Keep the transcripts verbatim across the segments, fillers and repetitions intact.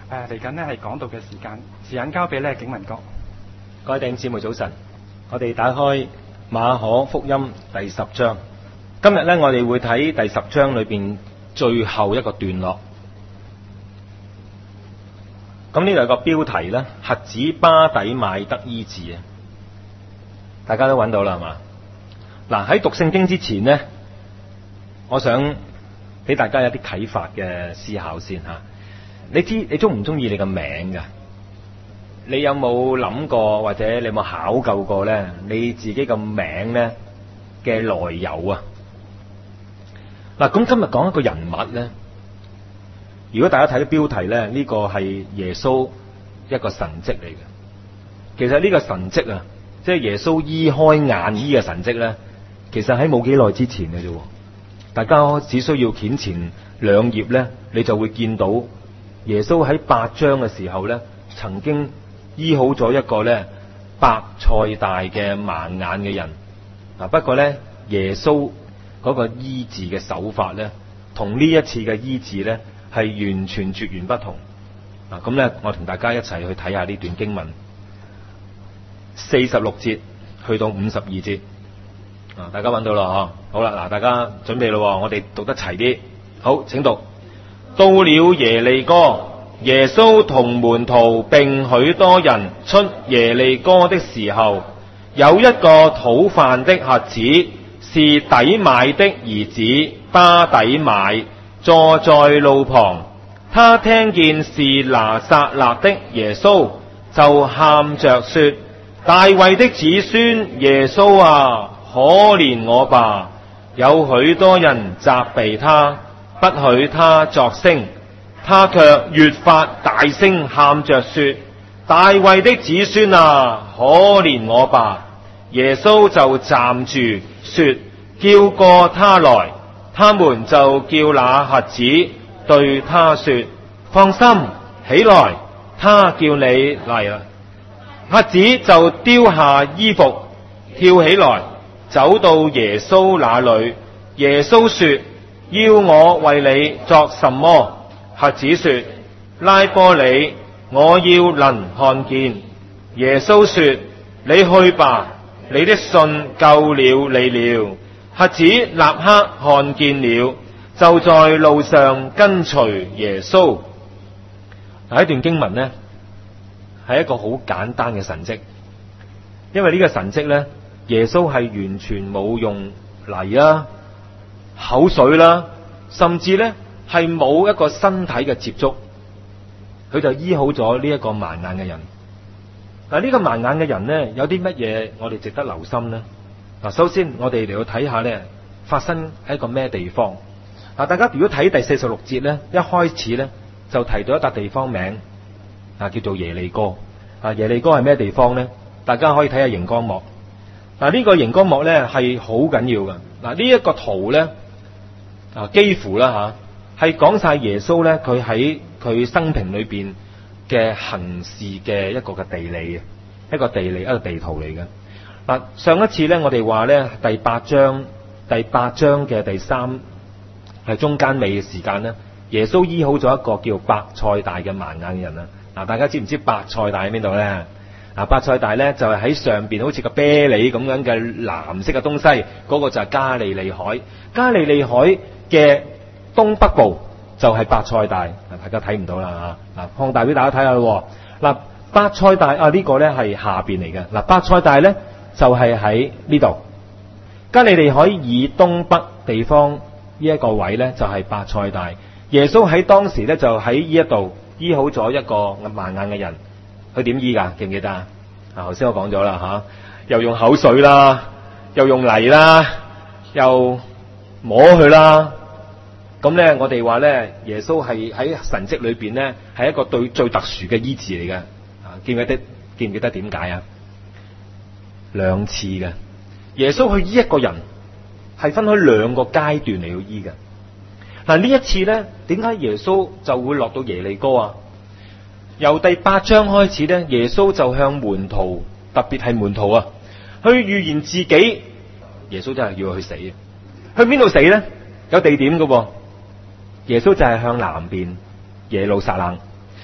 誒嚟緊呢係講道嘅時間，時間交俾咧景文哥。 各位弟兄姊妹早晨，我哋打開馬可福音第十章。今日咧我哋會睇第十章裏邊最後一個段落。咁呢度有個標題咧，瞎子巴底買得醫治啊！大家都揾到啦，係嘛？嗱，喺讀聖經之前呢，我想俾大家有啲啟發嘅思考先吓。你知你中唔中意你個名噶？你有冇諗過或者你有冇考究過咧？你自己個名咧嘅來由啊？嗱，咁今日講一個人物咧，如果大家睇到標題咧，呢個係耶穌一個神蹟嚟嘅。其實呢個神蹟啊，即係耶穌醫開眼醫嘅神蹟咧，其實喺冇幾耐之前嘅啫。大家只需要掀前兩頁咧，你就會見到耶穌喺八章嘅時候咧，曾經醫好咗一個咧伯賽大嘅盲眼嘅人。嗱，不過咧耶穌嗰個醫治嘅手法咧，同呢一次嘅醫治咧係完全絕緣不同。嗱，咁咧我同大家一齊去睇下呢段經文，四十六節去到五十二節。啊，大家揾到啦嗬？好啦，嗱，大家準備咯，我哋讀得齊啲。好，請讀。到了耶利哥，耶穌同門徒並許多人出耶利哥的時候，有一個討飯的瞎子，是底買的兒子巴底買，坐在路旁。他聽見是拿撒勒的耶穌，就喊着說：大衛的子孫耶穌啊，可憐我吧！有許多人責備他，不許他作聲，他卻越發大聲喊着說：大衛的子孫啊，可憐我吧！耶穌就站住說：叫過他來。他們就叫那瞎子，對他說：放心，起來，他叫你嚟啦。瞎子就丟下衣服，跳起來，走到耶穌那裏。耶穌說：要我為你作什麼？瞎子說：拉波尼，我要能看見。耶穌說：你去吧，你的信救了你了。瞎子立刻看見了，就在路上跟隨耶穌。嗱，一段經文呢，係一個好簡單嘅神蹟，因為呢個神蹟呢，耶穌係完全冇用泥啦、口水啦，甚至呢係冇一個身體嘅接觸，佢就醫好咗呢一個盲眼嘅人。嗱，呢個盲眼嘅人呢，有啲乜嘢我哋值得留心呢？嗱，首先我哋嚟到睇下呢，發生喺一個咩地方？嗱，大家如果睇第四十六節呢，一開始呢就提到一笪地方名啊，叫做耶利哥。啊，耶利哥係咩地方呢？大家可以睇下熒光幕。嗱，呢個熒光幕呢係好緊要㗎。嗱，呢一個圖呢，啊，幾乎啦吓，係講晒耶穌呢，佢喺佢生平裏邊嘅行事嘅一個嘅地理，一個地理一個地圖嚟嘅。嗱，上一次咧，我哋話咧第八章第八章嘅第三係中間尾嘅時間咧，耶穌醫好咗一個叫伯賽大嘅盲眼嘅人啊！嗱，大家知唔知伯賽大喺邊度咧？嗱，伯賽大咧就係喺上邊好似個啤梨咁樣嘅藍色嘅東西，嗰個就係加利利海。加利利海嘅東北部就係伯賽大，大家睇唔到啦嚇。嗱，放大俾大家睇下咯。嗱，伯賽大啊，呢個咧係下邊嚟嘅。嗱，伯賽大咧就係喺呢度，加利利海以東北地方呢一個位咧就係伯賽大。耶穌喺當時咧就喺呢一度醫好咗一個盲眼嘅人。佢點醫噶？記唔記得啊？啊，頭先我講咗啦吓，又用口水啦，又用泥啦，又摸佢啦。咁咧，我哋話咧，耶穌係喺神蹟裏邊咧，係一個對最特殊嘅醫治嚟嘅。啊，記唔記得？記唔記得點解啊？兩次嘅，耶穌去醫一個人係分開兩個階段嚟去醫嘅。嗱，呢一次咧，點解耶穌就會落到耶利哥啊？由第八章開始咧，耶穌就向門徒，特別係門徒啊，去預言自己。耶穌真係要佢去死，去邊度死咧？有地點㗎喎。耶穌就係向南邊耶路撒冷。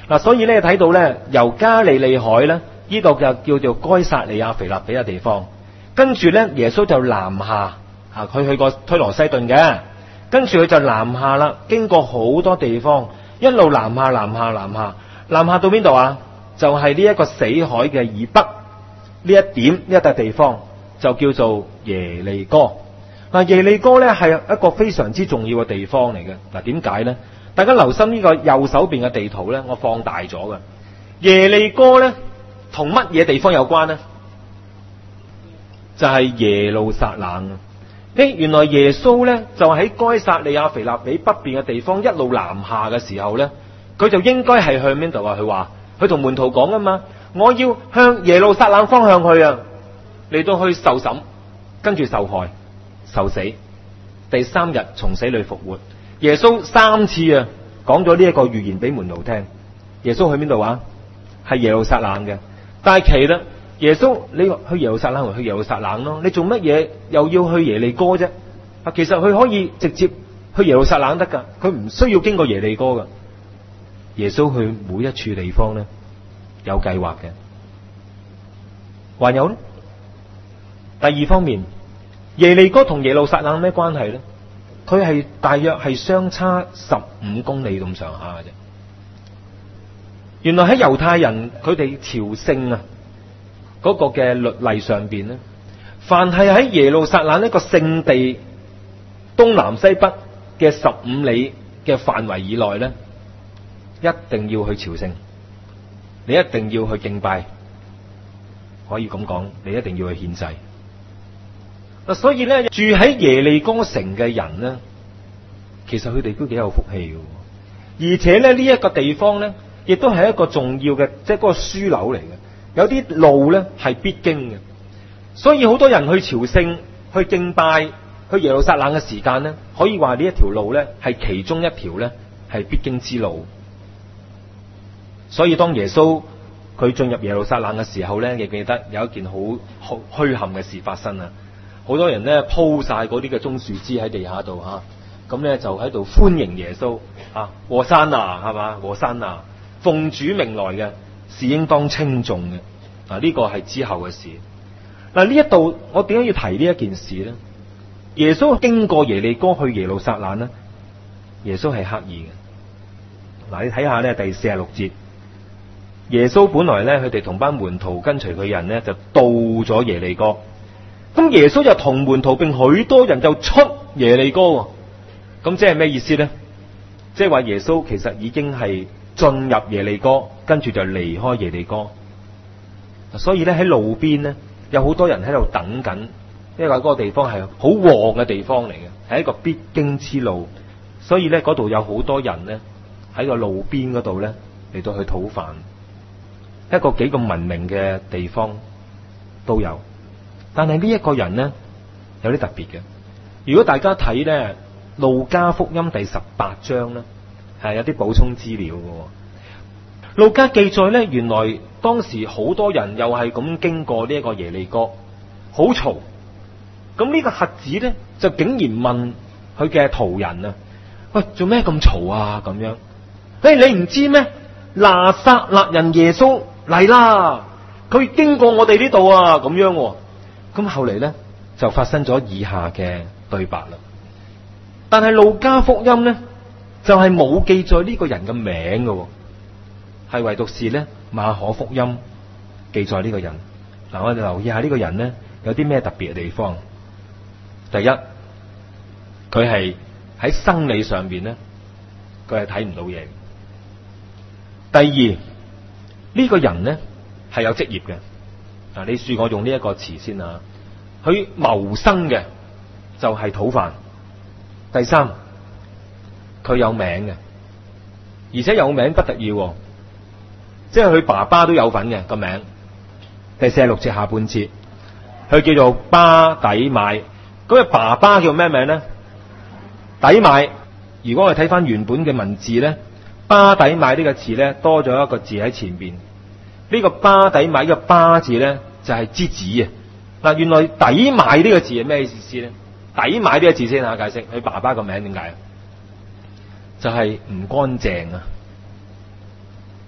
嗱，所以咧睇到咧，由加利利海咧，呢度就叫做該撒利亞腓立比嘅地方。跟住咧，耶穌就南下，啊，佢去過推羅西頓嘅，跟住佢就南下啦，經過好多地方，一路南下、南下、南下，南下到邊度啊？就係呢一個死海嘅以北呢一點呢一笪地方，就叫做耶利哥。嗱，耶利哥咧係一個非常之重要嘅地方嚟嘅。嗱，點解咧？大家留心呢個右手邊嘅地圖咧，我放大咗嘅。耶利哥咧同乜嘢地方有關呢？就係耶路撒冷。誒，原來耶穌咧就喺該撒利亞腓立比北邊嘅地方一路南下嘅時候咧，佢就應該係向邊度啊？佢話佢同門徒講啊嘛，我要向耶路撒冷方向去啊，嚟到去受審，跟住受害、受死，第三日從死裏復活。耶穌三次啊講咗呢一個預言俾門徒聽。耶穌去邊度啊？係耶路撒冷嘅。但係其實耶穌，你去耶路撒冷，去耶路撒冷咯，你做乜嘢又要去耶利哥啫？啊，其實佢可以直接去耶路撒冷得噶，佢唔需要經過耶利哥噶。耶穌去每一處地方咧有計劃嘅。還有咧，第二方面，耶利哥同耶路撒冷咩關係咧？佢係大約係相差十五公里咁上下嘅啫。原來喺猶太人佢哋朝聖啊嗰個嘅律例上邊咧，凡係喺耶路撒冷一個聖地東南西北嘅十五里嘅範圍以內咧，一定要去朝聖，你一定要去敬拜，可以咁講，你一定要去獻祭。嗱，所以咧住喺耶利哥城嘅人咧，其實佢哋都幾有福氣嘅，而且咧呢一個地方咧，亦都係一個重要嘅，即係嗰個樞紐嚟嘅。有啲路咧係必經嘅，所以好多人去朝聖、去敬拜、去耶路撒冷嘅時間咧，可以話呢一條路咧係其中一條咧係必經之路。所以當耶穌佢進入耶路撒冷嘅時候咧，亦記得有一件好好墟冚嘅事發生啊！好多人咧鋪晒嗰啲嘅棕樹枝喺地下度吓，咁咧就喺度歡迎耶穌啊！和散那係嘛？和散那，奉主名來嘅，是應當稱頌嘅。嗱，呢個係之後嘅事。嗱，呢一度我點解要提呢一件事咧？耶穌經過耶利哥去耶路撒冷咧，耶穌係刻意嘅。嗱，你睇下咧第四十六節，耶穌本來咧佢哋同班門徒跟隨佢人咧就到咗耶利哥。咁耶穌就同門徒並許多人就出耶利哥，咁即係咩意思呢？即係話耶穌其實已經係進入耶利哥，跟住就離開耶利哥。所以咧喺路邊呢，有好多人喺度等緊，因為嗰個地方係好旺嘅地方嚟嘅，係一個必經之路。所以咧嗰度有好多人呢，喺個路邊嗰度咧嚟到去討飯，一個幾咁文明嘅地方都有。但係呢一個人呢，有啲特別嘅。如果大家睇咧路加福音第十八章咧，係有啲補充資料嘅。路加記載咧，原來當時好多人又係咁經過呢一個耶利哥，好嘈。咁呢個瞎子咧就竟然問佢嘅途人啊：喂，做咩咁嘈啊？咁樣，誒，你唔知咩？拿撒勒人耶穌嚟啦，佢經過我哋呢度啊，咁樣。咁後嚟咧就發生咗以下嘅對白啦。但係路加福音咧就係冇記載呢個人嘅名嘅，係唯獨是咧馬可福音記載呢個人。嗱，我哋留意下呢個人咧有啲咩特別嘅地方。第一，佢係喺生理上邊咧，佢係睇唔到嘢。第二，呢個人咧係有職業嘅。嗱，你恕我用呢一個詞先啊，佢謀生嘅就係討飯。第三，佢有名嘅，而且有名不得已，即係佢爸爸都有份嘅個名。第四十六節下半節，佢叫做巴底買。咁佢爸爸叫咩名咧？底買。如果我哋睇翻原本嘅文字咧，巴底買呢個字咧多咗一個字喺前邊。呢個巴底買嘅巴字咧就係之子啊！嗱，原來底買呢個字係咩意思咧？底買呢個字先吓解釋，佢爸爸個名點解啊？就係唔乾淨啊！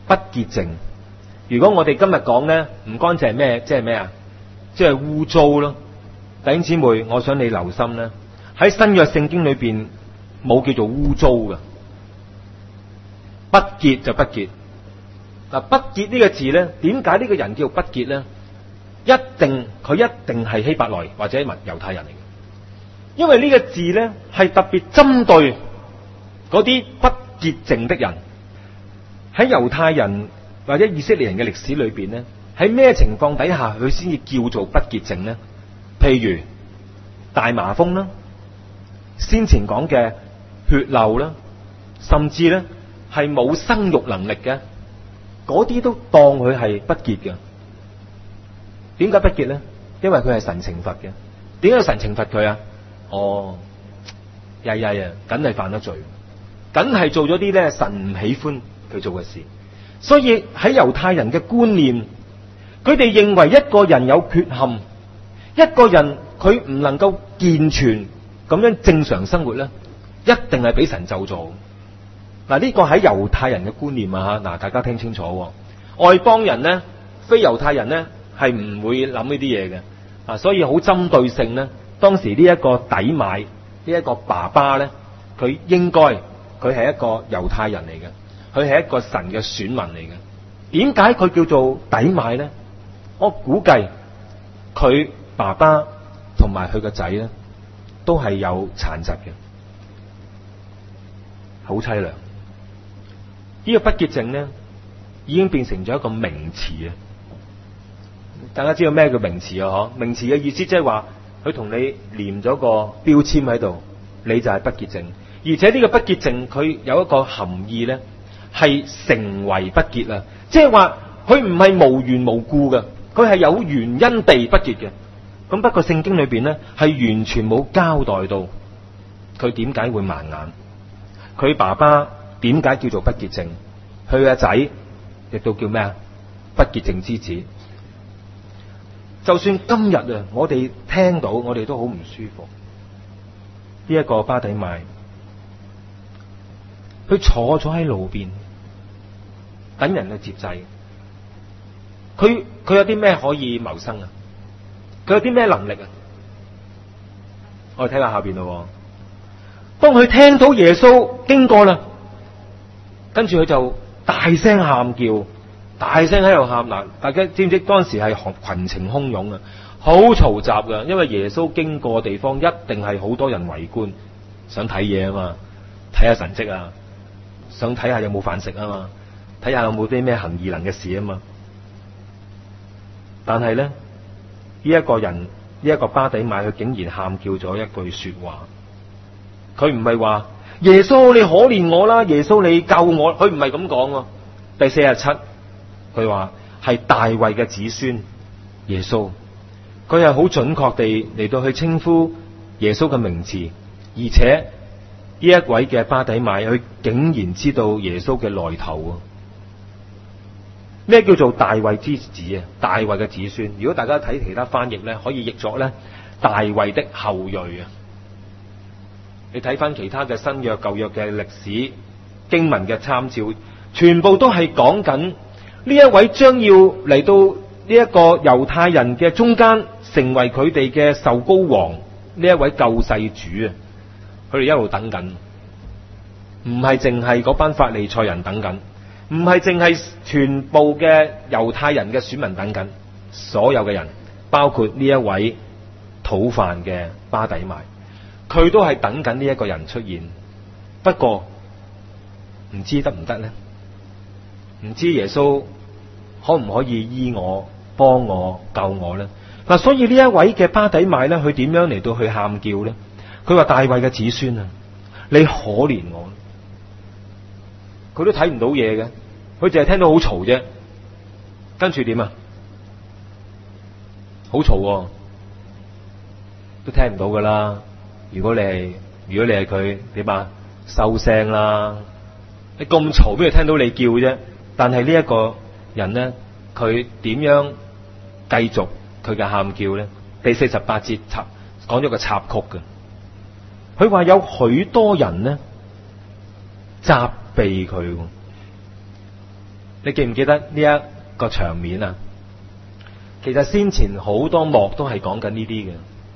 不潔淨。如果我哋今日講咧唔乾淨係咩？即係咩啊？即係污糟咯。弟兄姊妹，我想你留心咧，喺新約聖經裏邊冇叫做污糟嘅，不潔就不潔。嗱，不潔呢個字咧，點解呢個人叫不潔咧？一定佢一定係希伯來或者猶太人嚟嘅，因為呢個字咧係特別針對嗰啲不潔淨的人。喺猶太人或者以色列人嘅歷史裏邊咧，喺咩情況底下佢先至叫做不潔淨咧？譬如大麻風啦，先前講嘅血漏啦，甚至咧係冇生育能力嘅，嗰啲都當佢係不潔嘅。點解不潔咧？因為佢係神懲罰嘅。點解神懲罰佢啊？哦，曳曳啊，梗係犯咗罪，梗係做咗啲咧神唔喜歡佢做嘅事。所以喺猶太人嘅觀念，佢哋認為一個人有缺陷，一個人佢唔能夠健全咁樣正常生活咧，一定係俾神咒詛。嗱，呢個喺猶太人嘅觀念啊吓，嗱，大家聽清楚，外邦人咧，非猶太人咧係唔會諗呢啲嘢嘅啊，所以好針對性咧。當時呢一個底買呢一個爸爸咧，佢應該佢係一個猶太人嚟嘅。佢係一個神嘅選民嚟嘅。點解佢叫做底買咧？我估計佢爸爸同埋佢個仔咧都係有殘疾嘅，好淒涼。呢個不潔淨咧已經變成咗一個名詞啊！大家知道咩叫名詞啊？嗬，名詞嘅意思即係話佢同你黏咗個標籤喺度，你就係不潔淨。而且呢個不潔淨佢有一個含義咧，係成為不潔啊！即係話佢唔係無緣無故嘅，佢係有原因地不潔嘅。咁不過聖經裏邊咧係完全冇交代到佢點解會盲眼，佢爸爸點解叫做不潔淨，佢嘅仔亦都叫咩啊？不潔淨之子。就算今日啊，我哋聽到我哋都好唔舒服。呢一個巴底買，佢坐咗喺路邊等人去接濟。佢佢有啲咩可以謀生啊？佢有啲咩能力啊？我哋睇下下邊咯。當佢聽到耶穌經過啦，跟住佢就大聲喊叫，大聲喺度喊。嗱，大家知唔知當時係群情洶湧啊，好嘈雜噶，因為耶穌經過嘅地方一定係好多人圍觀，想睇嘢啊嘛，睇下神蹟啊，想睇下有冇飯食啊嘛，睇下有冇啲咩行異能嘅事啊嘛。但係咧，呢一個人，呢一個巴底買，佢竟然喊叫咗一句說話。佢唔係話耶穌你可憐我啦，耶穌你救我，佢唔係咁講。第四十七，佢話係大衛嘅子孫耶穌，佢係好準確地嚟到去稱呼耶穌嘅名字，而且呢一位嘅巴底買，佢竟然知道耶穌嘅來頭啊！咩叫做大衛之子啊？大衛嘅子孫，如果大家睇其他翻譯咧，可以譯作咧大衛的後裔啊！你睇翻其他嘅新約舊約嘅歷史經文嘅參照，全部都係講緊呢一位將要嚟到呢一個猶太人嘅中間，成為佢哋嘅受膏王，呢一位救世主啊！佢哋一路等緊，唔係淨係嗰班法利賽人等緊，唔係淨係全部嘅猶太人嘅選民等緊，所有嘅人，包括呢一位討飯嘅巴底買，佢都係等緊呢一個人出現。不過唔知得唔得呢？唔知耶穌可唔可以醫我、幫我、救我呢？嗱，所以呢一位嘅巴底買呢，佢點樣嚟到去喊叫呢？佢話大衛嘅子孫啊，你可憐我。佢都睇唔到嘢嘅，佢淨係聽到好嘈啫。跟住點啊？好嘈喎，都聽唔到噶啦。如果你係如果你係佢，點啊？收聲啦！你咁嘈，邊度聽到你叫啫？但係呢一個人咧，佢點樣繼續佢嘅喊叫咧？第四十八節插講咗個插曲嘅，佢話有許多人咧責備佢。 你記唔記得呢一個場面啊？其實先前好多幕都係講緊呢啲嘅。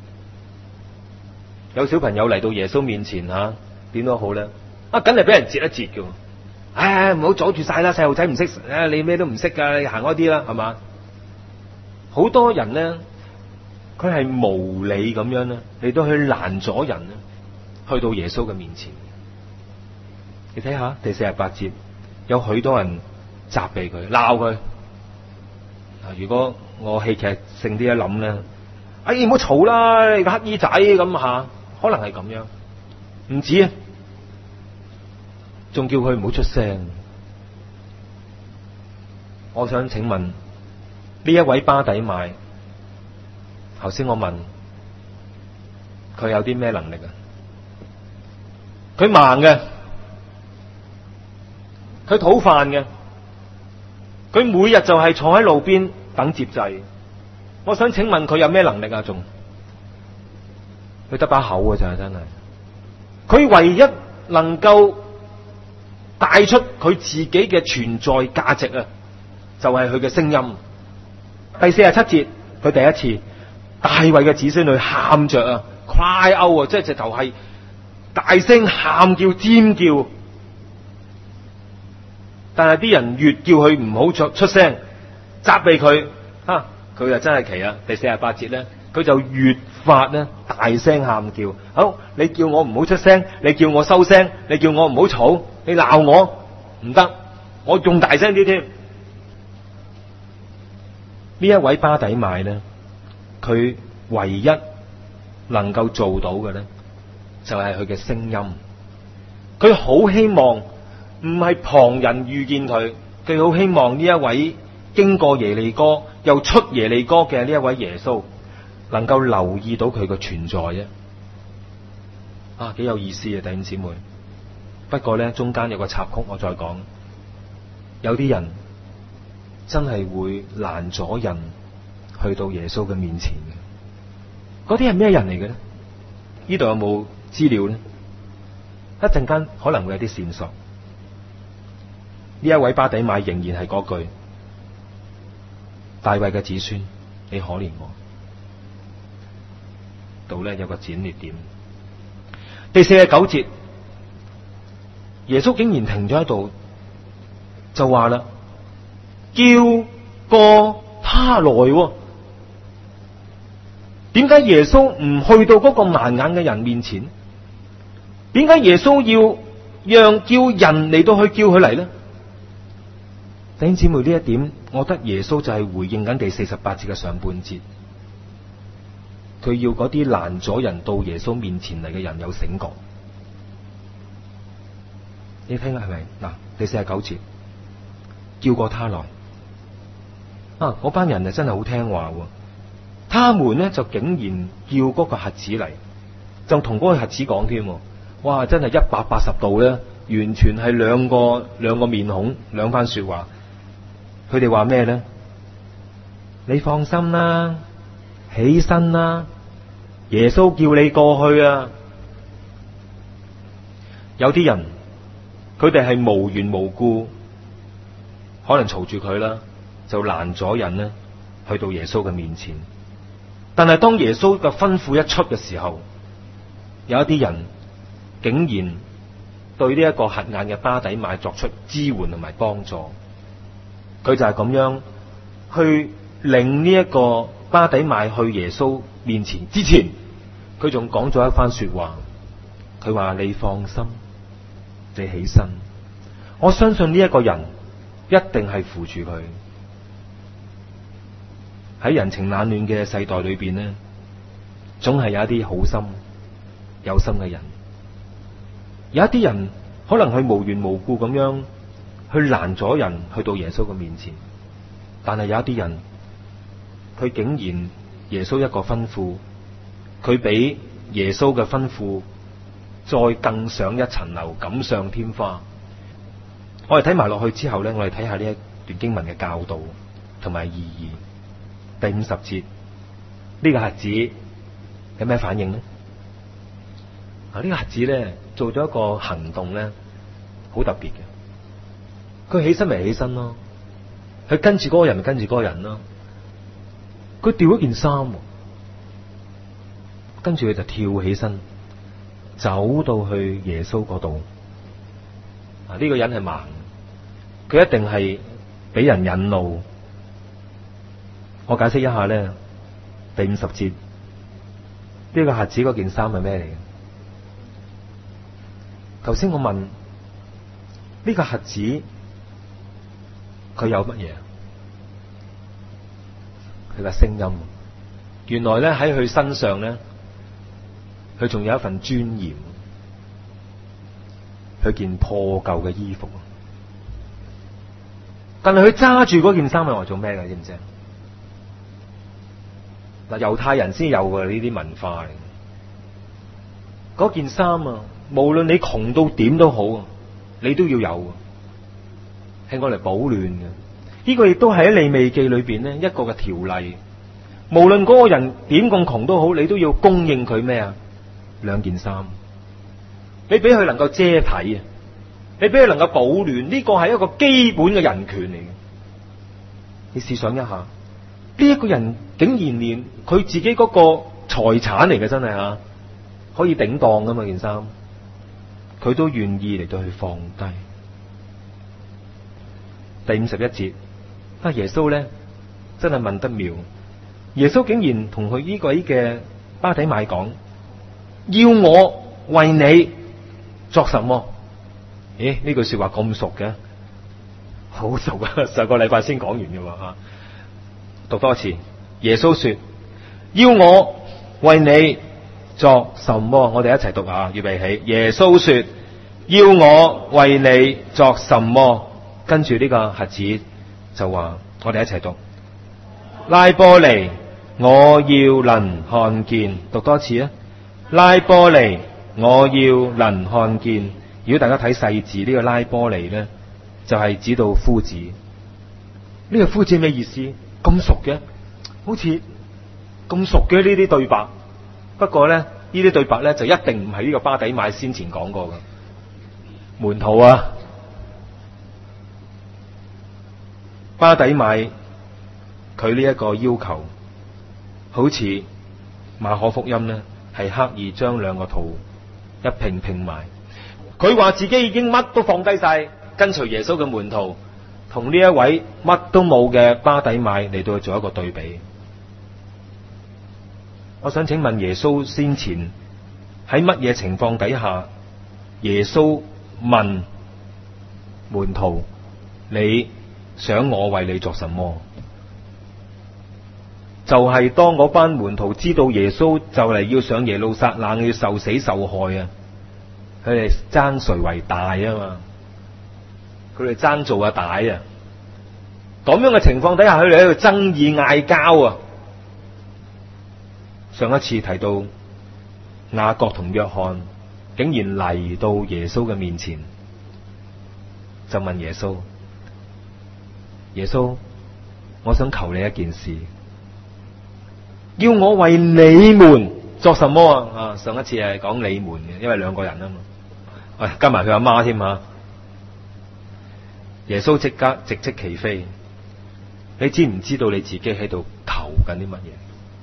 有小朋友嚟到耶穌面前吓，點都好咧，啊，梗係俾人截一截嘅。唉，唔好阻住晒啦，細路仔唔識，唉，你咩都唔識噶，你行開啲啦，係嘛？好多人咧，佢係無理咁樣咧，嚟到去攔阻人咧，去到耶穌嘅面前。你睇下第四十八節，有許多人責備佢，鬧佢。啊，如果我戲劇性啲一諗咧，哎，唔好嘈啦，你個乞衣仔咁吓，可能係咁樣，唔止啊，仲叫佢唔好出聲。我想請問呢一位巴底買，頭先我問佢有啲咩能力啊？佢盲嘅，佢討飯嘅，佢每日就係坐喺路邊等接濟。我想請問佢有咩能力啊？仲佢得把口嘅咋，真係。佢唯一能夠帶出佢自己嘅存在價值啊，就係佢嘅聲音。第四十七節，佢第一次大衛嘅子孫去喊着啊 ，cry out 啊，即係直頭係大聲喊叫尖叫。但係啲人越叫佢唔好出出聲，責備佢，啊，佢又真係奇啊！第四十八節咧，佢就越發咧大聲喊叫。好，你叫我唔好出聲，你叫我收聲，你叫我唔好嘈，你鬧我唔得，我仲大聲啲添。呢一位巴底買咧，佢唯一能夠做到嘅咧，就係佢嘅聲音。佢好希望唔係旁人遇見佢，佢好希望呢一位經過耶利哥又出耶利哥嘅呢一位耶穌，能夠留意到佢嘅存在啫。啊，幾有意思啊，弟兄姊妹。不過咧，中間有個插曲，我再講。有啲人真係會攔阻人去到耶穌嘅面前嘅。嗰啲係咩人嚟嘅咧？呢度有冇資料咧？一陣間可能會有啲線索。呢一位巴底買仍然係嗰句：大衛嘅子孫，你可憐我。度咧有個轉捩點。第四十九節，耶穌竟然停咗喺度，就話啦：叫過他來。點解耶穌唔去到嗰個盲眼嘅人面前？點解耶穌要讓叫人嚟到去叫佢嚟呢？弟兄姊妹，呢一點，我覺得耶穌就係回應緊第四十八節嘅上半節。佢要嗰啲攔阻人到耶穌面前嚟嘅人有醒覺。你聽下係咪？嗱，第四十九節，叫過他來。啊，嗰班人啊真係好聽話。他們咧就竟然叫嗰個瞎子嚟，就同嗰個瞎子講添。哇，真係一百八十度咧，完全係兩個兩個面孔，兩番說話。佢哋話咩咧？你放心啦，起身啦，耶穌叫你過去啊！有啲人，佢哋係無緣無故，可能嘈住佢啦，就攔咗人咧，去到耶穌嘅面前。但係當耶穌嘅吩咐一出嘅時候，有一啲人竟然對呢一個瞎眼嘅巴底買作出支援同埋幫助。佢就係咁樣去令呢一個巴底買去耶穌面前之前，佢仲講咗一番說話。佢話：你放心，你起身。我相信呢一個人一定係扶住佢。喺人情冷暖嘅世代裏邊呢，總係有一啲好心有心嘅人。有一啲人可能佢無緣無故咁樣去攔咗人去到耶穌嘅面前，但係有一啲人，佢竟然耶穌一個吩咐，佢比耶穌嘅吩咐再更上一層樓，錦上添花。我哋睇埋落去之後呢，我哋睇下呢一段經文嘅教導同埋意義。第五十節，呢個瞎子有咩反應呢？啊，呢個瞎子咧做咗一個行動咧，好特別嘅。佢起身咪起身咯， 佢跟住嗰個人咪跟住嗰個人咯。佢掉咗件衫，跟住佢就跳起身，走到去耶穌嗰度。啊，呢個人係盲，佢一定係俾人引路。我解釋一下咧，第五十節，呢個瞎子嗰件衫係咩嚟嘅？頭先我問呢個瞎子佢有乜嘢？佢嘅聲音，原來咧喺佢身上咧，佢仲有一份尊嚴。佢件破舊嘅衣服，但係佢揸住嗰件衫係話做咩嘅？知唔知啊？嗱，猶太人先有嘅呢啲文化嚟。嗰件衫啊，無論你窮到點都好，你都要有，係我嚟保暖嘅。呢個亦都係喺利未記裏邊咧一個嘅條例。無論嗰個人點咁窮都好，你都要供應佢咩啊？兩件衫。你俾佢能夠遮體啊，你俾佢能夠保暖，呢個係一個基本嘅人權嚟嘅。你試想一下，呢一個人竟然連佢自己嗰個財產嚟嘅，真係吓可以頂當噶嘛件衫，佢都願意嚟到去放低。第五十一節，啊耶穌咧真係問得妙，耶穌竟然同佢呢位嘅巴底買講，要我為你作什麼？咦，呢句說話咁熟嘅，好熟啊！上個禮拜先講完嘅吓，讀多次。耶穌說：要我為你作什麼？我哋一齊讀啊！預備起。耶穌說：要我為你作什麼？跟住呢個瞎子就話：我哋一齊讀。拉波尼，我要能看見。讀多次啊！拉波尼，我要能看見。如果大家睇細字，呢、這個拉波尼咧，就係、是、指到夫子。呢、這個夫子咩意思？咁熟嘅，好似咁熟嘅呢啲對白。不過咧，呢啲對白咧就一定唔係呢個巴底買先前講過嘅。門徒啊，巴底買佢呢一個要求，好似馬可福音咧係刻意將兩個圖一拼拼埋。佢話自己已經乜都放低晒，跟隨耶穌嘅門徒，同呢一位乜都冇嘅巴底買嚟到去做一個對比。我想請問耶穌先前喺乜嘢情況底下，耶穌問門徒：你想我為你作什麼？就係、是、當嗰班門徒知道耶穌就嚟要上耶路撒冷，要受死受害啊！佢哋爭誰為大啊嘛，佢哋爭做阿大啊，咁樣嘅情況底下，佢哋喺度爭議嗌交啊。上一次提到雅各同約翰竟然嚟到耶穌嘅面前，就問耶穌：耶穌，我想求你一件事，要我為你們作什麼啊？啊，上一次係講你們嘅，因為兩個人啊嘛。喂，加埋佢阿媽添啊！耶穌即刻直斥其非，你知唔知道你自己喺度求緊啲乜嘢？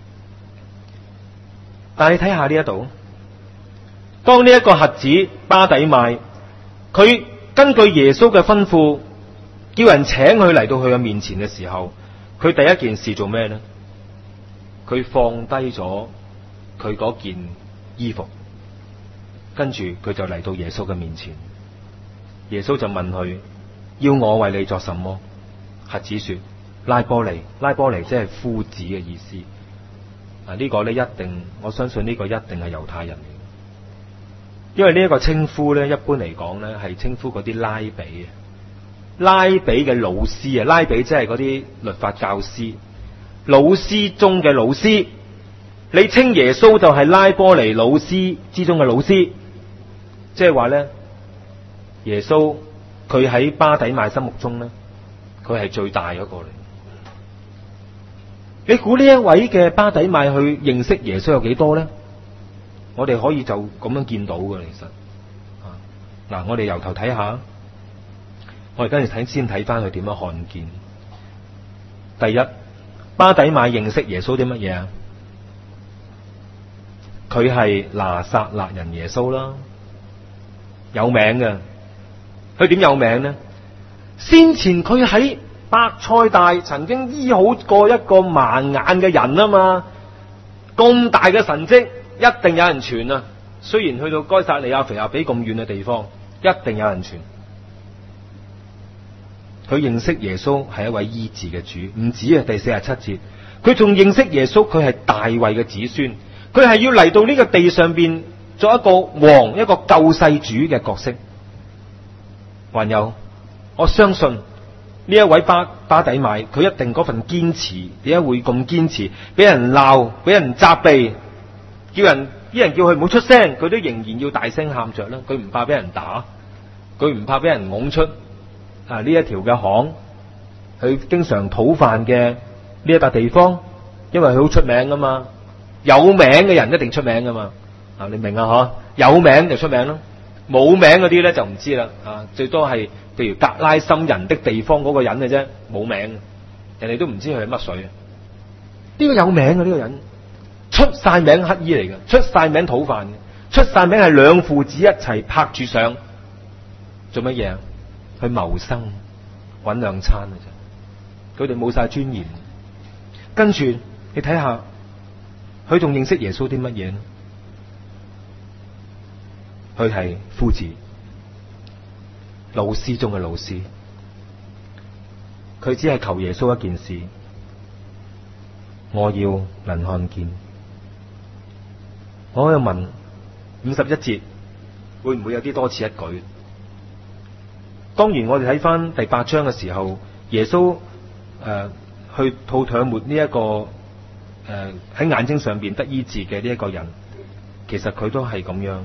但係你睇下呢一度，當呢一個瞎子巴底買，佢根據耶穌嘅吩咐，叫人請佢嚟到佢嘅面前嘅時候，佢第一件事做咩呢？佢放低咗佢嗰件衣服。跟住佢就嚟到耶穌嘅面前，耶穌就問佢：要我為你作什麼？瞎子說：拉波尼，拉波尼即係夫子嘅意思。啊，呢個咧一定，我相信呢個一定係猶太人嚟，因為呢一個稱呼咧，一般嚟講咧係稱呼嗰啲拉比啊，拉比嘅老師啊，拉比即係嗰啲律法教師，老師中嘅老師。你稱耶穌就係拉波尼老師之中嘅老師。即係話咧，耶穌佢喺巴底買心目中咧，佢係最大嗰個嚟。你估呢一位嘅巴底買去認識耶穌有幾多咧？我哋可以就咁樣見到嘅，其實啊，嗱，我哋由頭睇下，我哋跟住睇先睇翻佢點樣看見。 第一，巴底買認識耶穌啲乜嘢啊？佢係拿撒勒人耶穌啦，有名嘅。佢點有名呢？先前佢喺伯賽大曾經醫好過一個盲眼嘅人啊嘛，咁大嘅神蹟，一定有人傳啊！雖然去到該撒利亞腓立比咁遠嘅地方，一定有人傳。佢認識耶穌係一位醫治嘅主，唔止啊！第四十七節，佢仲認識耶穌，佢係大衛嘅子孫，佢係要嚟到呢個地上邊做一個王，一個救世主嘅角色。還有，我相信呢一位巴巴底買，佢一定嗰份堅持，點解會咁堅持？俾人鬧，俾人責備，叫人啲人叫佢唔好出聲，佢都仍然要大聲喊着啦。佢唔怕俾人打，佢唔怕俾人拱出啊呢一條嘅巷，佢經常討飯嘅呢一笪地方，因為佢好出名噶嘛，有名嘅人一定出名噶嘛。啊，你明啊？嗬，有名就出名咯。冇名嗰啲咧就唔知啦，啊，最多係譬如格拉森人的地方嗰個人嘅啫，冇名，人哋都唔知佢係乜水。呢個有名嘅呢個人，出晒名乞衣嚟嘅，出晒名討飯嘅，出晒名係兩父子一齊拍住上，做乜嘢啊？去謀生，搵兩餐嘅啫。佢哋冇晒尊嚴。跟住你睇下，佢仲認識耶穌啲乜嘢呢？佢係夫子，老師中嘅老師。佢只係求耶穌一件事，我要能看見。我喺度問五十一節會唔會有啲多此一舉？當然我哋睇翻第八章嘅時候，耶穌誒、呃、去吐唾沫呢一個誒喺、呃、眼睛上邊得醫治嘅呢一個人，其實佢都係咁樣。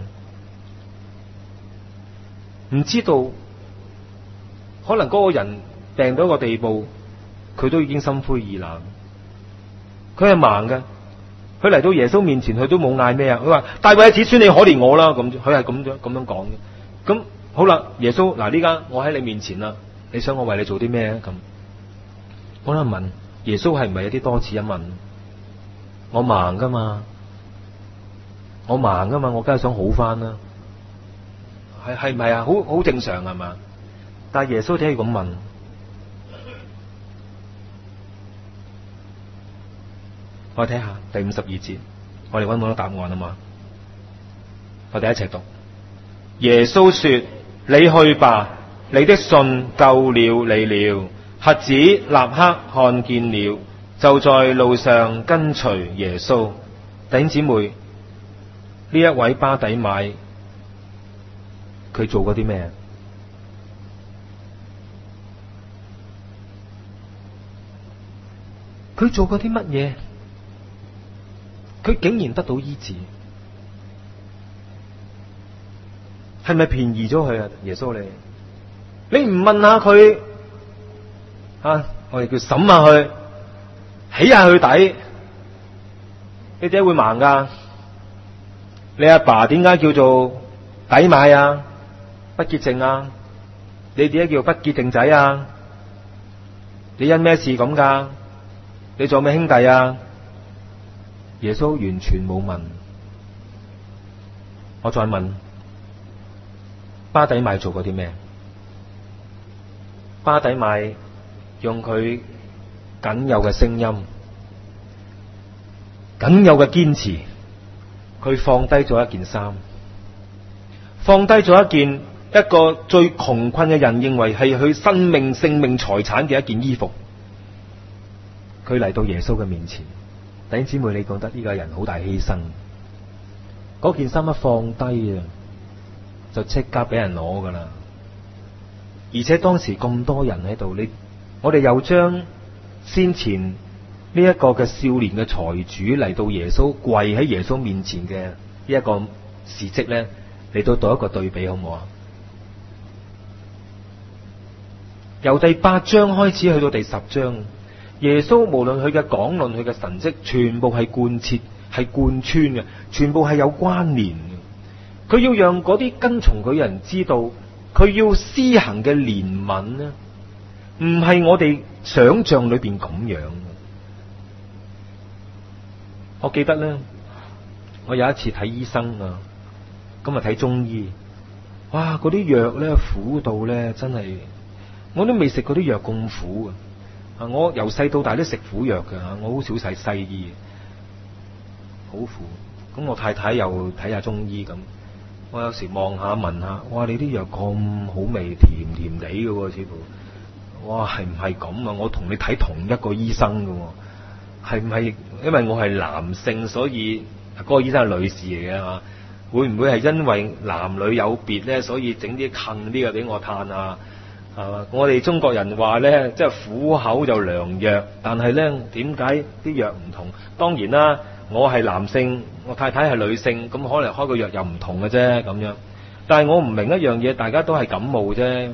唔知道，可能嗰個人病到一個地步，佢都已經心灰意冷。佢係盲嘅，佢嚟到耶穌面前，佢都冇嗌咩啊！佢話：大衛嘅子孫，你可憐我啦！咁，佢係咁樣咁樣講嘅。咁好啦，耶穌嗱，呢家我喺你面前啦，你想我為你做啲咩啊？咁，我諗問耶穌係唔係有啲多此一問？我盲噶嘛，我盲噶嘛，我梗係想好翻啦。係係唔係啊？好好正常係嘛？但係耶穌點解咁問？我睇下第五十二節，我哋搵唔搵到答案啊嘛？我哋一齊讀。耶穌說：你去吧，你的信救了你了。瞎子立刻看見了，就在路上跟隨耶穌。弟兄姊妹，呢一位巴底買，佢做過啲咩？佢做過啲乜嘢？佢竟然得到醫治，係咪便宜咗佢啊？耶穌你，你唔問下佢啊？我哋叫審下佢，起下佢底，你點解會盲噶？你阿爸點解叫做底買啊？不潔淨啊？你點解叫不潔淨仔啊？你因咩事咁噶？你做咩兄弟啊？耶穌完全冇問。我再問，巴底買做過啲咩？巴底買用佢僅有嘅聲音、僅有嘅堅持，佢放低咗一件衫，放低咗一件一個最窮困嘅人認為係佢生命、性命、財產嘅一件衣服，佢嚟到耶穌嘅面前。弟兄姊妹，你覺得呢個人好大犧牲？嗰件衫一放低啊，就即刻俾人攞噶啦！而且當時咁多人喺度，你我哋又將先前呢一個嘅少年嘅財主嚟到耶穌跪喺耶穌面前嘅呢一個事蹟咧，嚟到做一個對比，好唔好啊？由第八章開始去到第十章。耶穌無論佢嘅講論，佢嘅神蹟，全部係貫徹、係貫穿嘅，全部係有關聯嘅。佢要讓嗰啲跟從佢嘅人知道，佢要施行嘅憐憫呢， 唔係我哋想象裏邊咁樣。我記得咧，我有一次睇醫生啊，今日睇中醫，哇！嗰啲藥咧苦到咧，真係我都未食嗰啲藥咁苦啊！啊，我由細到大都食苦藥㗎，我好少食西醫，好苦。咁我太太又睇下中醫咁，我有時望下聞下，哇！你啲藥咁好味，甜甜地嘅喎，似乎，哇！係唔係咁啊？我同你睇同一個醫生嘅喎，係唔係？因為我係男性，所以嗰個醫生係女士嚟嘅嚇。會唔會係因為男女有別咧，所以整啲近啲嘅俾我嘆啊？係嘛？我哋中國人話咧，即係苦口就良藥，但係咧點解啲藥唔同？當然啦，我係男性，我太太係女性，咁可能開個藥又唔同嘅啫咁樣。但係我唔明一樣嘢，大家都係感冒啫，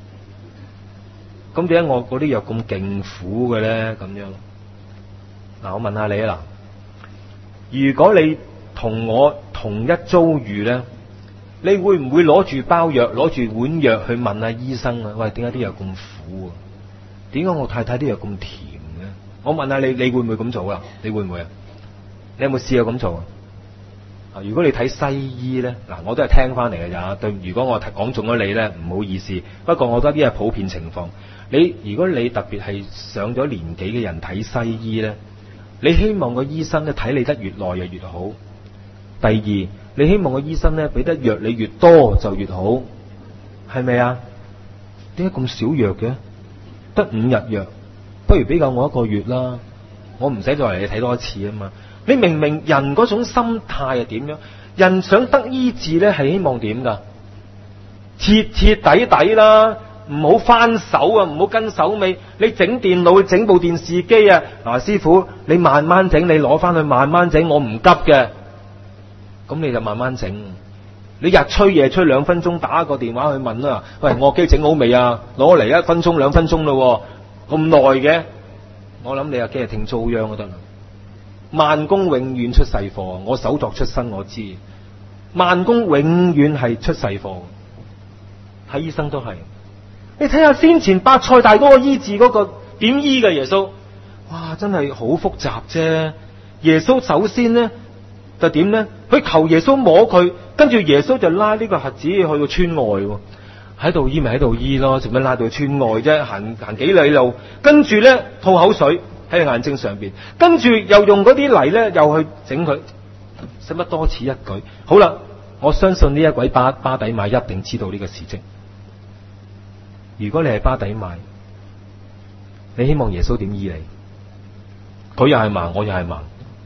咁點解我嗰啲藥咁勁苦嘅咧？咁樣嗱，我問下你啊嗱，如果你同我同一遭遇咧，你會唔會攞住包藥，攞住碗藥去問下醫生啊？喂，點解啲藥咁苦啊？點解我太太啲藥咁甜嘅？我問下你，你會唔會咁做啊？你會唔會啊？你有冇試過咁做啊？啊，如果你睇西醫咧，嗱，我都係聽翻嚟嘅咋。對，如果我講中咗你咧，唔好意思。不過我覺得呢係普遍情況。你如果你特別係上咗年紀嘅人睇西醫咧，你希望個醫生咧睇你得越耐就越好。第二，你希望個醫生咧俾得藥你越多就越好，係咪啊？點解咁少藥嘅？得五日藥，不如俾夠我一個月啦，我唔使再嚟你睇多一次啊嘛。你明明人嗰種心態係點樣？人想得醫治咧係希望點噶？徹徹底底啦，唔好翻手啊，唔好跟手尾。你整電腦，整部電視機啊，嗱，師傅你慢慢整，你攞翻去慢慢整，我唔急嘅。咁你就慢慢整，你日吹夜吹兩分鐘，打個電話去問啦。喂，我機整好未啊？攞嚟一分鐘兩分鐘咯，咁耐嘅？我諗你阿機係聽遭殃就得啦。慢工永遠出細貨，我手作出身我知，慢工永遠係出細貨。睇醫生都係，你睇下先前伯賽大嗰個醫治嗰個點醫嘅耶穌，哇，真係好複雜啫。耶穌首先呢就點呢？佢求耶穌摸佢，跟住耶穌就拉呢個瞎子去到村外，喺度醫咪喺度醫咯，做咩拉到村外啫？行行幾里路，跟住咧吐口水喺眼睛上邊，跟住又用嗰啲泥咧又去整佢，使乜多此一舉？好啦，我相信呢一位巴巴底買一定知道呢個事蹟。如果你係巴底買，你希望耶穌點醫你？佢又係盲，我又係盲。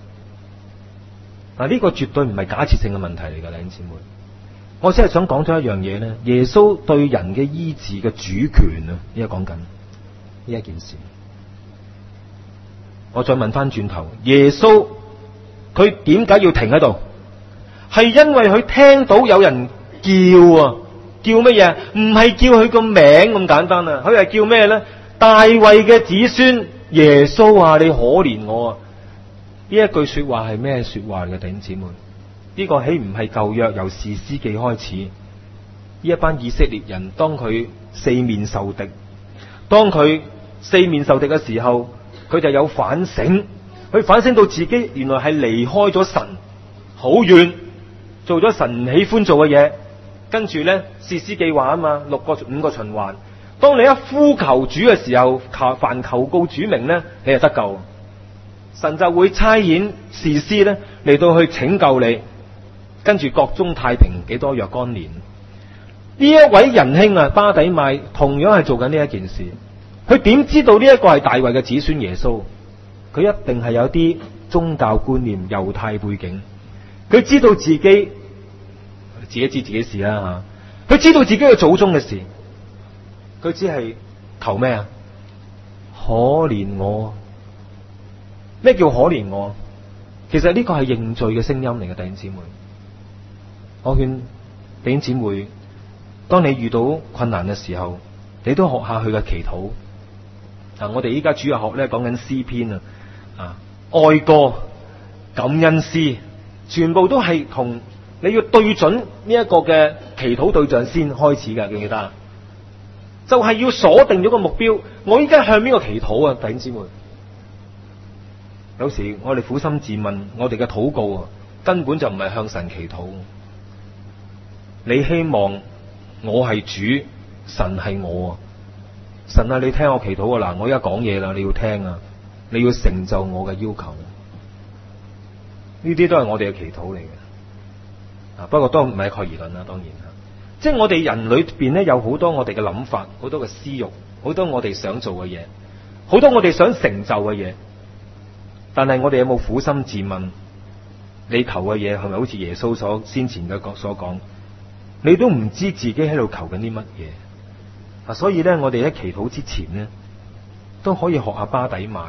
嗱，呢個絕對唔係假設性嘅問題嚟㗎，弟兄姊妹。我只係想講咗一樣嘢咧，耶穌對人嘅醫治嘅主權啊，依家講緊呢一件事。我再問翻轉頭，耶穌佢點解要停喺度？係因為佢聽到有人叫啊，叫乜嘢？唔係叫佢個名咁簡單啊，佢係叫咩咧？大衛嘅子孫耶穌啊，你可憐我啊！呢一句說話係咩說話嘅，弟兄姊妹？呢個豈唔係舊約由士師記開始？呢一班以色列人當佢四面受敵，當佢四面受敵嘅時候，佢就有反省，佢反省到自己原來係離開咗神好遠，做咗神唔喜歡做嘅嘢。跟住呢，士師記話啊嘛，六個五個循環。當你一呼求主嘅時候，求凡求告主名呢，你就得救。神就會差遣士師咧嚟到去拯救你，跟住國中太平幾多若干年。呢一位仁兄啊，巴底買同樣係做緊呢一件事。佢點知道呢一個係大衛嘅子孫耶穌？佢一定係有啲宗教觀念、猶太背景。佢知道自己自己知自己事啦吓，佢知道自己嘅祖宗嘅事。佢只係求咩啊？可憐我。咩叫可憐我？其實呢個係認罪嘅聲音嚟嘅，弟兄姊妹。我勸弟兄姊妹，當你遇到困難嘅時候，你都學下佢嘅祈禱。啊，我哋依家主日學咧講緊詩篇啊，啊，愛歌、感恩詩，全部都係同你要對準呢一個嘅祈禱對象先開始嘅，記唔記得啊？ 就係要鎖定咗個目標。我依家向邊個祈禱啊？弟兄姊妹，有時我哋苦心自問，我哋嘅禱告啊，根本就唔係向神祈禱。你希望我係主，神係我啊？神啊，你聽我祈禱啊！嗱，我而家講嘢啦，你要聽啊，你要成就我嘅要求。呢啲都係我哋嘅祈禱嚟嘅。啊，不過都唔係概而論啦，當然啦。即係我哋人裏邊咧，有好多我哋嘅諗法，好多嘅私欲，好多我哋想做嘅嘢，好多我哋想成就嘅嘢。但係我哋有冇苦心自問，你求嘅嘢係咪好似耶穌所先前嘅所講？你都唔知自己喺度求緊啲乜嘢啊！所以咧，我哋喺祈禱之前咧，都可以學下巴底買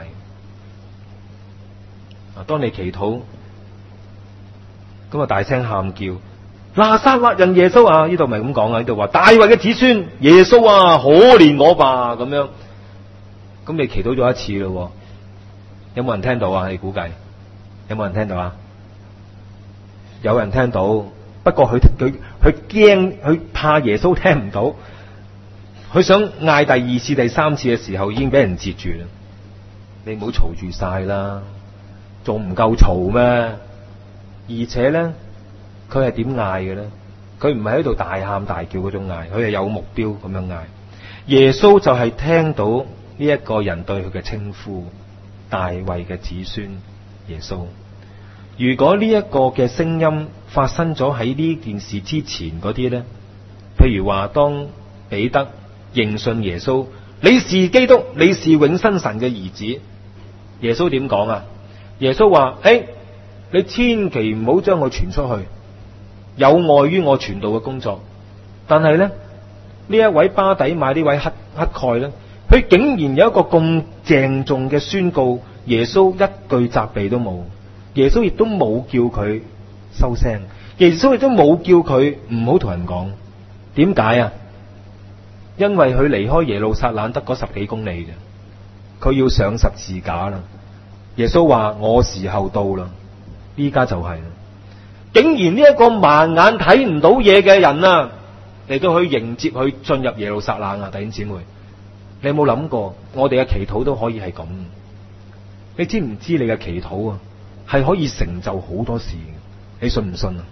啊。當你祈禱咁啊，大聲喊叫，拿撒勒人耶穌啊！呢度咪咁講啊？呢度話大衛嘅子孫耶穌啊，可憐我吧！咁樣，咁你祈禱咗一次咯，有冇人聽到啊？你估計有冇人聽到啊？有人聽到。不過佢佢佢驚，佢怕耶穌聽唔到，佢想嗌第二次、第三次嘅時候，已經俾人截住啦。你唔好嘈住晒啦，仲唔夠嘈咩？而且咧，佢係點嗌嘅咧？佢唔係喺度大喊大叫嗰種嗌，佢係有目標咁樣嗌。耶穌就係聽到呢一個人對佢嘅稱呼，大衛嘅子孫耶穌。如果呢一個嘅聲音發生咗喺呢件事之前嗰啲呢，譬如話當彼得認信耶穌，你是基督，你是永生神嘅兒子，耶穌點講啊？耶穌話：誒，你千祈唔好將佢傳出去，有礙於我傳道嘅工作。但係呢，呢一位巴底買呢位乞乞丐呢，佢竟然有一個咁鄭重嘅宣告，耶穌一句責備都冇。耶穌亦都冇叫佢收聲，耶穌亦都冇叫佢唔好同人講。點解啊？因為佢離開耶路撒冷得嗰十幾公里啫，佢要上十字架啦。耶穌話：我時候到啦，依家就係啦。竟然呢一個盲眼睇唔到嘢嘅人啊，嚟到去迎接佢進入耶路撒冷啊！弟兄姊妹，你有冇諗過，我哋嘅祈禱都可以係咁？你知唔知你嘅祈禱啊？係可以成就好多事，你信唔信啊？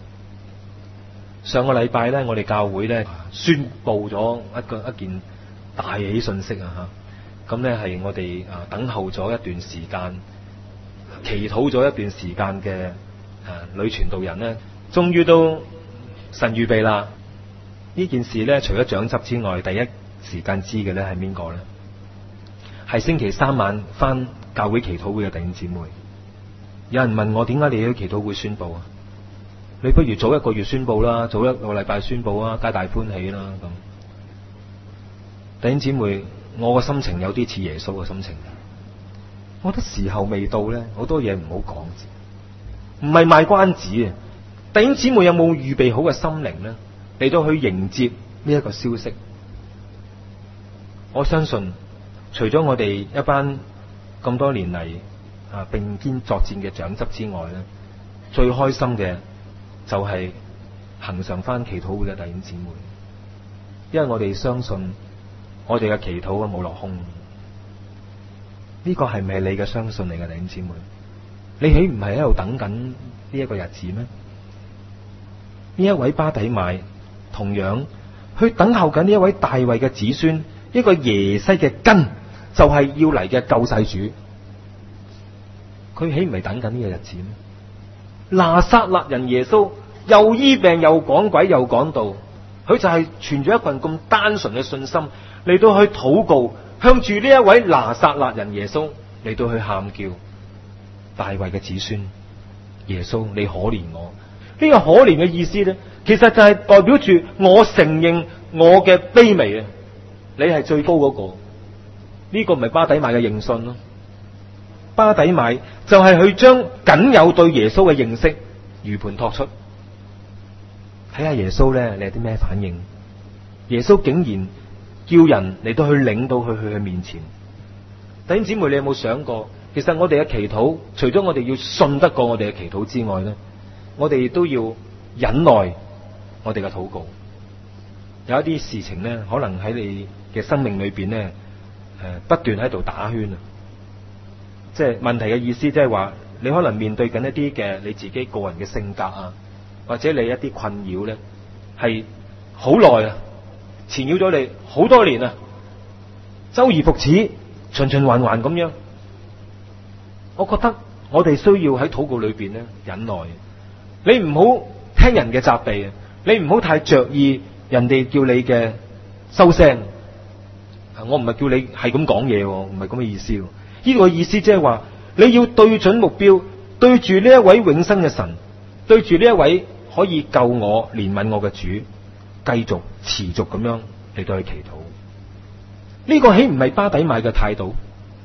上個禮拜咧，我哋教會咧宣布咗一個一件大喜訊息啊！吓，咁咧係我哋啊等候咗一段時間，祈禱咗一段時間嘅啊女傳道人咧，終於都神預備啦。呢件事咧，除咗長執之外，第一時間知嘅咧係邊個咧？係星期三晚返教會祈禱會嘅弟兄姊妹。有人問我點解你喺祈禱會宣布啊？你不如早一個月宣布啦，早一個禮拜宣布啊，皆大歡喜啦咁。弟兄姊妹，我個心情有啲似耶穌嘅心情。我覺得時候未到咧，好多嘢唔好講，唔係賣關子啊！弟兄姊妹有冇預備好嘅心靈咧，嚟到去迎接呢一個消息？我相信，除咗我哋一班咁多年嚟啊並肩作戰嘅長執之外咧，最開心嘅就係恆常翻祈禱會嘅弟兄姊妹，因為我哋相信我哋嘅祈禱啊冇落空。呢個係咪你嘅相信嚟嘅弟兄姊妹？你豈唔係喺度等緊呢一個日子咩？呢一位巴底買同樣去等候緊呢一位大衛嘅子孫，一個耶西嘅根，就係要嚟嘅救世主。佢豈唔係等緊呢個日子咩？拿撒勒人耶穌又醫病又趕鬼又講道，佢就係存住一份咁單純嘅信心嚟到去禱告，向住呢一位拿撒勒人耶穌嚟到去喊叫，大衛嘅子孫耶穌，你可憐我。呢個可憐嘅意思咧，其實就係代表住我承認我嘅卑微啊！你係最高嗰個，呢個唔係巴底買嘅認信咯。巴底買就係佢將僅有對耶穌嘅認識如盤托出，睇下耶穌咧，你有啲咩反應？耶穌竟然叫人嚟到去領到佢去佢面前。弟兄姊妹，你有冇想過？其實我哋嘅祈禱，除咗我哋要信得過我哋嘅祈禱之外咧，我哋都要忍耐我哋嘅禱告。 有一啲事情咧，可能喺你嘅生命裏邊咧，誒不斷喺度打圈啊！即係問題嘅意思，即係話你可能面對緊一啲嘅你自己個人嘅性格啊，或者你一啲困擾咧，係好耐啊，纏繞咗你好多年啊，周而復始，循循環環咁樣。我覺得我哋需要喺禱告裏邊咧忍耐。你唔好聽人嘅責備啊，你唔好太着意人哋叫你嘅收聲。我唔係叫你係咁講嘢，唔係咁嘅意思。呢個意思即係話你要對準目標，對住呢一位永生嘅神，對住呢一位可以救我、憐憫我嘅主，繼續持續咁樣嚟到去祈禱。呢個豈唔係巴底買嘅態度？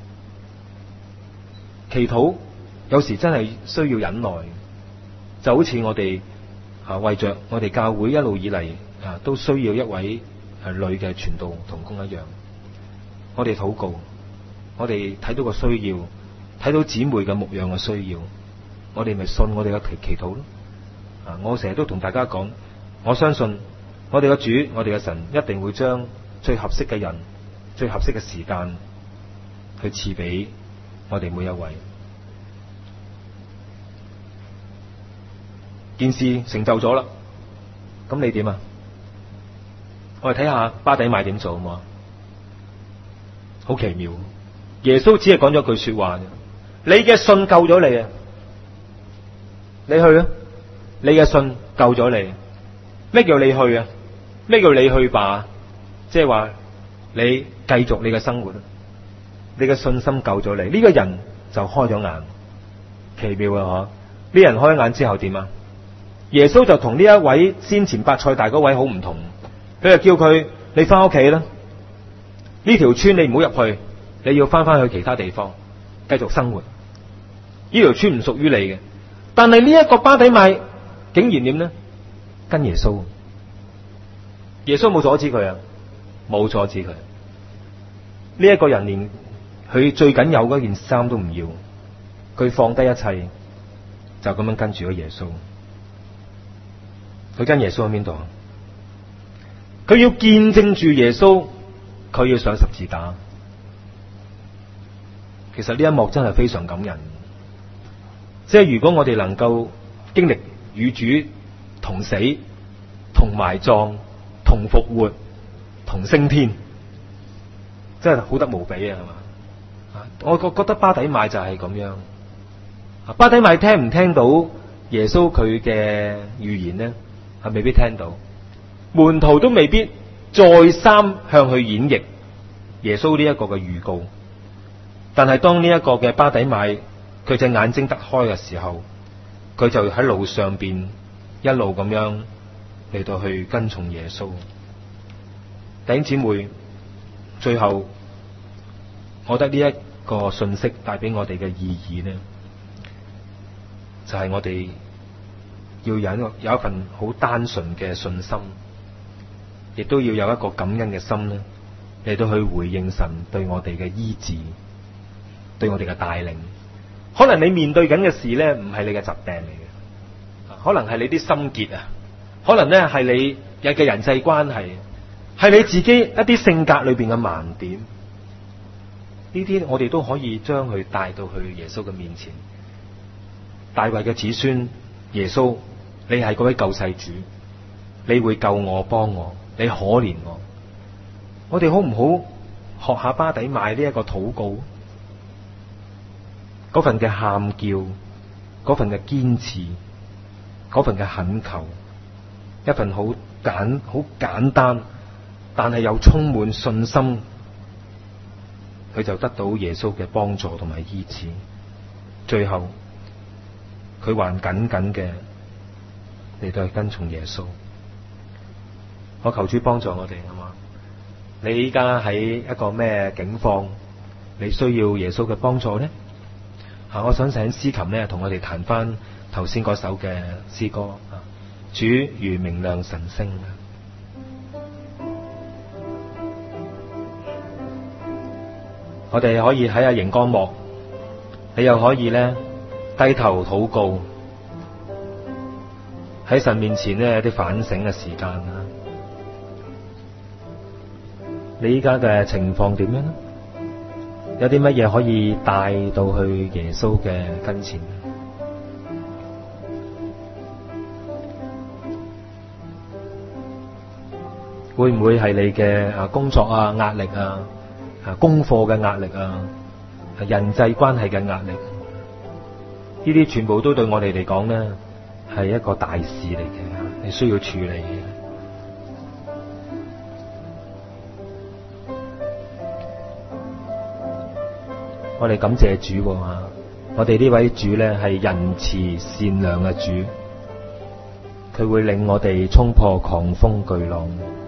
祈禱有時真係需要忍耐，就好似我哋啊為着我哋教會一路以嚟啊都需要一位係女嘅傳道同工一樣。我哋禱告，我哋睇到個需要，睇到姊妹嘅牧養嘅需要，我哋咪信我哋嘅祈祈禱咯。啊，我成日都同大家講，我相信我哋嘅主，我哋嘅神一定會將最合適嘅人、最合適嘅時間去賜俾我哋每一位。件事成就咗啦，咁你點啊？我哋睇下巴底買點做好唔好啊？好奇妙，耶穌只係講咗句說話，你嘅信救咗你啊！你去啊！你嘅信救咗你。咩叫你去啊？咩叫你去吧？即係話你繼續你嘅生活，你嘅信心救咗你，呢個人就開咗眼。奇妙啊！嗬，呢人開眼之後點啊？耶穌就同呢一位先前伯賽大嗰位好唔同，佢就叫佢你翻屋企啦，呢條村你唔好入去，你要翻翻去其他地方繼續生活。呢條村唔屬於你嘅。但係呢一個巴底買竟然點呢？跟耶穌，耶穌冇阻止佢啊，冇阻止佢。呢、這、一個人連佢最緊有嗰件衫都唔要，佢放低一切，就咁樣跟住咗耶穌。佢跟耶穌喺邊度？佢要見證住耶穌，佢要上十字架。其實呢一幕真係非常感人。即係如果我哋能夠經歷與主同死、同埋葬、同復活、同升天，真係好得無比啊！係嘛？我覺覺得巴底買就係咁樣。巴底買聽唔聽到耶穌佢嘅預言呢？係未必聽到，門徒都未必再三向佢演繹耶穌呢一個嘅預告。但係當呢一個嘅巴底買佢隻眼睛得開嘅時候，佢就喺路上邊一路咁樣嚟到去跟從耶穌。弟兄姊妹，最後我覺得呢一個信息帶俾我哋嘅意義呢，就係、是、我哋要有一個有一份好單純嘅信心，亦都要有一個感恩嘅心咧，嚟到去回應神對我哋嘅醫治，對我哋嘅帶領。可能你面對緊嘅事咧，唔係你嘅疾病嚟嘅，可能係你啲心結啊，可能咧係你有嘅人際關係，係你自己一啲性格裏邊嘅盲點。呢啲我哋都可以將佢帶到去耶穌嘅面前。大衛嘅子孫耶穌，你係嗰位救世主，你會救我幫我，你可憐我。我哋好唔好學下巴底買呢一個禱告？嗰份嘅喊叫，嗰份嘅堅持，嗰份嘅懇求，一份好簡好簡單，但係又充滿信心，佢就得到耶穌嘅幫助同埋醫治。最後佢還緊緊嘅嚟到去跟從耶穌。我求主幫助我哋，係嘛？你依家喺一個咩境況？你需要耶穌嘅幫助呢？啊！我想請司琴咧，同我哋彈翻頭先嗰首嘅詩歌啊！主如明亮晨星。我哋可以喺下熒光幕，你又可以咧低頭禱告，喺神面前咧有啲反省嘅時間啦。 你依家嘅情況點樣呢？有啲乜嘢可以帶到去耶穌嘅跟前？會唔會係你嘅啊工作啊壓力啊啊功課嘅壓力啊人際關係嘅壓力？呢啲全部都對我哋嚟講呢係一個大事嚟嘅，你需要處理嘅。我哋感謝主啊！我哋呢位主呢係仁慈善良嘅主，佢會令我哋衝破狂風巨浪。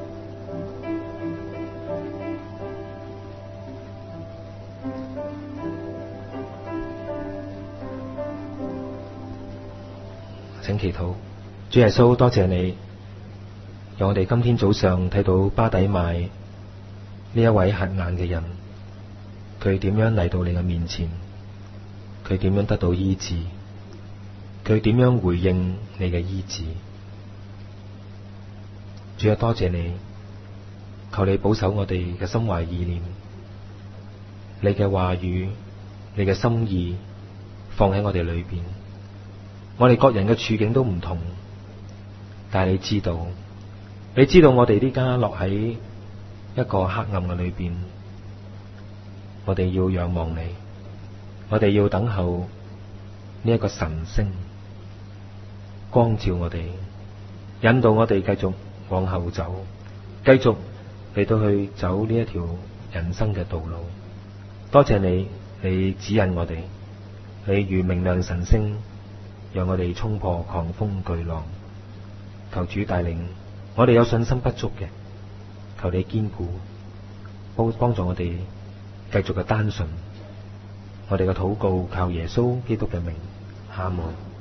請祈禱，主耶穌，多謝你，讓我哋今天早上睇到巴底買呢一位瞎眼嘅人，佢點樣嚟到你嘅面前，佢點樣得到醫治，佢點樣回應你嘅醫治。主啊，多謝你，求你保守我哋嘅心懷意念，你嘅話語，你嘅心意放喺我哋裏邊。我哋各人嘅處境都唔同，但係你知道，你知道我哋呢家落喺一個黑暗嘅裏邊，我哋要仰望你，我哋要等候呢一個神星光照我哋，引導我哋繼續往後走，繼續嚟到去走呢一條人生嘅道路。多謝你，你指引我哋，你如明亮神星，讓我哋衝破狂風巨浪。求主帶領我哋有信心不足嘅，求你堅固幫幫助我哋繼續嘅單純。我哋嘅禱告靠耶穌基督嘅名，阿門。